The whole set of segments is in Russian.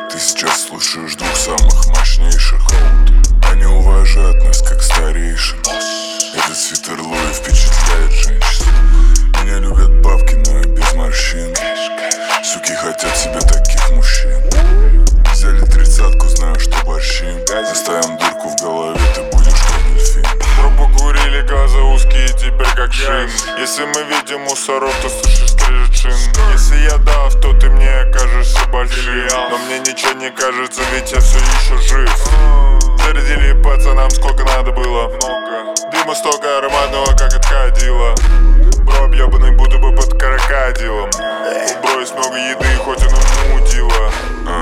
Ты сейчас слушаешь двух самых мощнейших. Они уважают нас как старейшин. Этот свитер Луи впечатляет женщин. Меня любят бабки, но я без морщин. Суки хотят себе таких мужчин. Взяли 30-ку, знаю, что борщим. Заставим дырку в голове, ты будешь как дельфин. Трубу курили, глаза узкие, теперь как шин. Если мы видим мусоров, то слышишь скрежет шин. Если я дав, то ты мне окажешься большим. Но мне ничего не кажется, ведь я все еще жив. Зарядили пацанам сколько надо было. Дыма столько ароматного, как от кадила. Бро объебанный, будто бы под крокодилом. Убрось много еды, хоть он и мудила.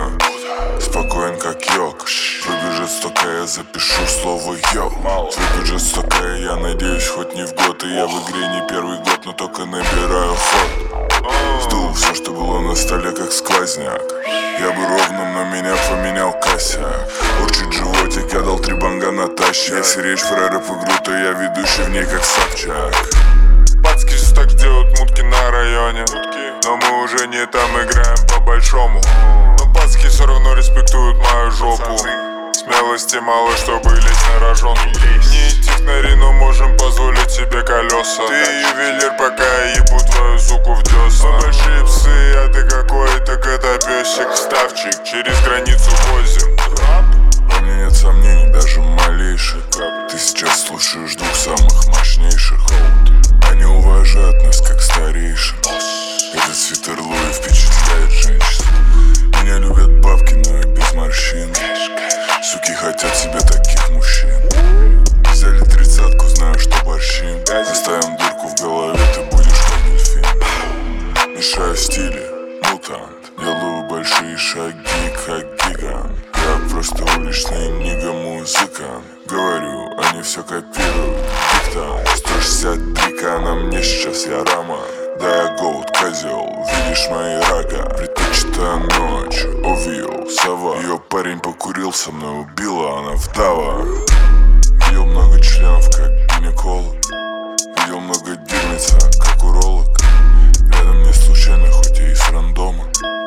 Спокоен как йог. Твой бюджет столько, я запишу слово йог. Твой бюджет столько, я надеюсь, хоть не в год. И я в игре не первый год, но только набираю ход. Сдул все, что было на столе, как сквозняк. Я бы ровным, но меня поменял косяк. Урчит животик, я дал 3 банга Натаще. Если речь про рэп-игру, то я ведущий в ней как Собчак. Пацки же так делают мутки на районе. Но мы уже не там играем по-большому. Но пацки все равно респектуют мою жопу. Смелости мало, чтобы лезть на рожон. Не технари, но можем позволить себе колеса. Ты ювелир, пока я ебу твою суку в десна. Мы большие псы, а ты какой-то котопесик. Ставчик, через границу возим. Во мне нет сомнений, даже малейших. Ты сейчас слушаешь двух самых мощнейших. Они уважают нас как старейшин. Этот свитер Луи впечатляет женщин. Меня любят бабки, но я без морщин. Суки хотят себе таких мужчин. Взяли 30-ку, знаю, что борщим. Заставим дырку в голове, ты будешь как дельфин. Мешаю стили, мутант. Делаю большие шаги, как гигант. Я просто уличный нига-музыкант. Говорю, они все копируют. Диктант 163к на мне сейчас, я Роман. Да я голд, козел, видишь мои рога. Предпочитаю ночь, увидел сова. Ее парень покурил, со мной убила, она вдова. Видел много членов, как гинеколог. Видел много дерьмица, как уролог. Рядом не случайно, хоть я и с рандома.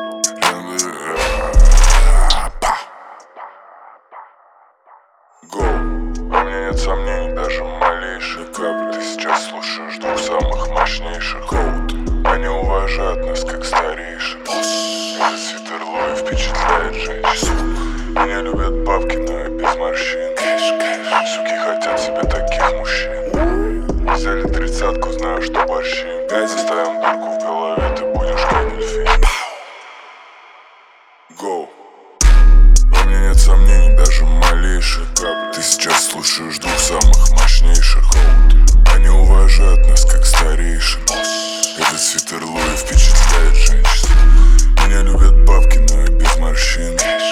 Гоу. Во мне нет сомнений, даже малейших. Ты сейчас слушаешь двух самых мощнейших. Коут. Они уважают нас как старейшин. Этот свитер Луи впечатляет женщин. Меня любят бабки, но я без морщин. Суки хотят себе таких мужчин. Взяли 30-ку, знаю, что борщим. Заставим дырку в голове, ты будешь как дельфин. Гоу. Во мне нет сомнений, даже малейших. Ты сейчас слушаешь двух самых мощнейших. Они уважают нас как старейшин. Этот свитер Луи впечатляет женщин. Меня любят бабки, но я без морщин.